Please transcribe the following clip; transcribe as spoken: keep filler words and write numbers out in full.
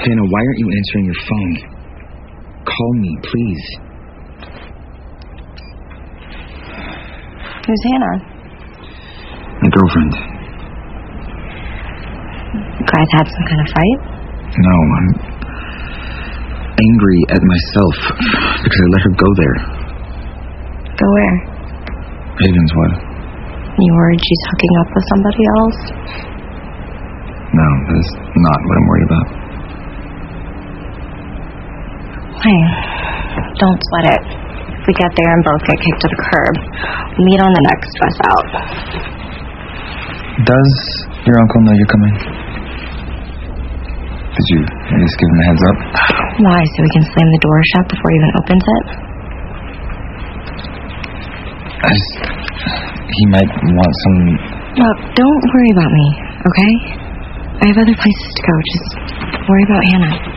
Hannah, why aren't you answering your phone? Call me, please. Who's Hannah? My girlfriend. You guys had some kind of fight? No, I'm angry at myself because I let her go there. Go where? Ravenswood. You worried she's hooking up with somebody else? No, that's not what I'm worried about. Hey, don't sweat it. If we get there and both get kicked to the curb, we'll meet on the next bus out. Does your uncle know you're coming? Did you at least give him a heads up? Why, so he can slam the door shut before he even opens it? I just... He might want some... Look, don't worry about me, okay? I have other places to go. Just worry about Hannah.